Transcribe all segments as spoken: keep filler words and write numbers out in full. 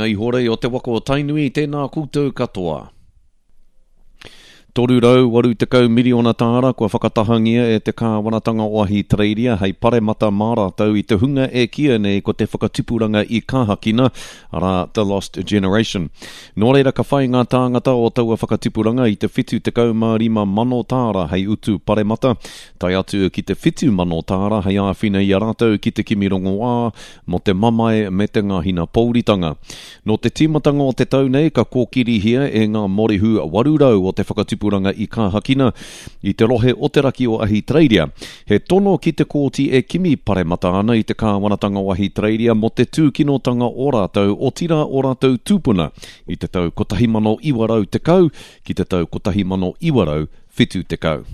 ngai hore o te wako o Tainui, tēnā koutou katoa. Toru rau, waru te kau miliona tāra, kua whakatahangia e te kāwanatanga o Ahitreiria, hei pare mata mara tau i te hunga e kia nei ko te whakatipuranga i kāhakina, ara The Lost Generation. Nō reira ka whai ngā tāngata o taua whakatipuranga i te whitu te kau mā rima mano tāra, hei utu pare mata, tai atu ki te whitu mano tāra, hei āwhina i a rātou ki te kimirongo wā, mo te mamae me te ngahina pouritanga. No te timatanga o te tau nei, ka kōkiri hia e ngā morihu warurau o te whakatipuranga Puranga i kāhakina i te rohe o te raki o Ahitreiria. He tono ki te kōti e kimi pare mata ana i te kāwanatanga o Ahitreiria mo te tūkinotanga o rātou o tira o rātou tūpuna i te tau kotahimano iwarau te kau ki te tau kotahimano iwarau whitu te kau.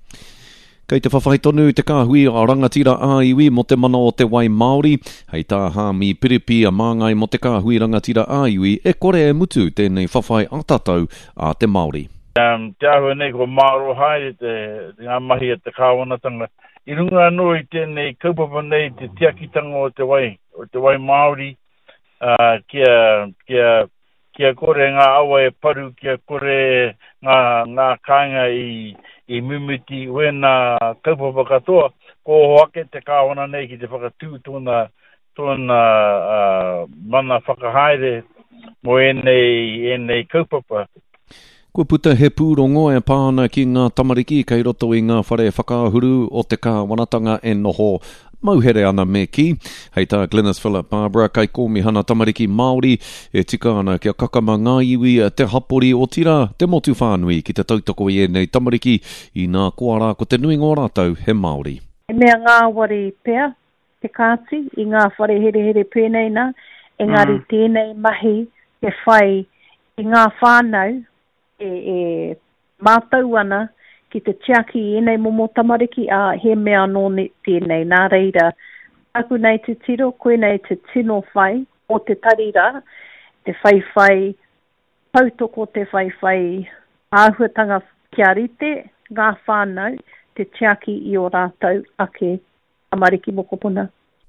Kei te whawhai tonu te kāhui a rangatira a iwi mo te mana o te wai Māori, hei tā hāmi piripi a māngai mo te kāhui rangatira a iwi e kore e mutu tēnei whawhai a tātou a te Māori. Um, te ahua nei ko Māoro hai te, te ngā mahi a te kāwanatanga. I runga anō i tēnei kaupapa nei te tiakitanga o te wai, o te wai Māori, uh, kia, kia, kia kore ngā awa e paru, kia kore ngā, ngā kāinga i, i mimiti wena kaupapa katoa, ko hoake te kāwana nei ki te whakatū tōna, tōna uh, mana whakahaere mo enei, enei kaupapa. Kua puta he pūrongo e pāna ki ngā tamariki kei roto i ngā whare whakahuru o te kāwanatanga e noho mauhere ana me ki. Hei tā Glenys Philip Barbara kai kōmi hana tamariki Māori e tika ana kia kakama ngā iwi te hapori o tira te motu whānui ki te tautoko i enei tamariki i ngā koara ko te nui ngō rātou he Māori. E mea ngā wari pea, te kāti, i ngā whare here here pēnei nā, engari mm. tēnei mahi te whai i ngā whānau, e, e mātau ana ki te tiaki i enei momo tamariki a he mea nō tēnei. Nā reira, aku nei te tiro, koe nei te tino whai o te tarira, te whai whai, pautoko te whai whai āhuatanga kia rite, ngā whānau, te tiaki i o rātou ake tamariki mokopuna.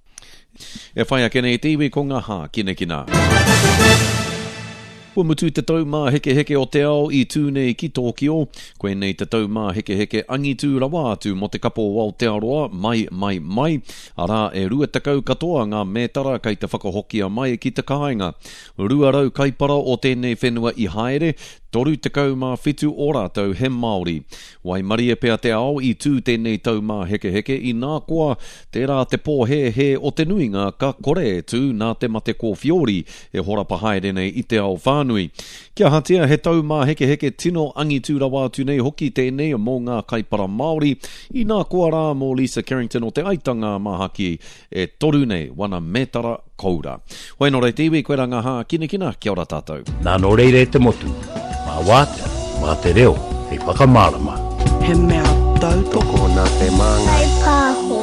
E whai ake nei te iwi ko ngā hā, kina kina. Ua mutu te tau mā heke heke o te ao i tūnei ki Tōkio, koe nei te tau mā heke heke angitu rawa atu mo te kapo o Aotearoa, mai, mai, mai, ara e rua takau katoa ngā mētara kei te whakahokia mai ki te kāinga. Rua rau kaipara o tēnei whenua i haere, toru te kau mā whitu o rātou he Māori. Wai maria pea te ao i tū tēnei tau mā heke heke i nā koa, tērā te pō he he o te nuinga ka kore e tū nā te mate ko Fiori e hora pahaere nei i te ao whānui. Kia hatea he tau mā heke heke tino angitu rawa atu nei hoki tēnei mō ngā kaipara Māori i nā koa rā mō Lisa Carrington o te aitanga mahaki e toru nei wana mētara koura. Hoi no rei tiwi koe ranga hā kina kina, kia ora tātou. Nā no reire te motu. Mā wātea, mā te reo, hei whakamārama. He mea tau toko nā te māngai. Hei pāho.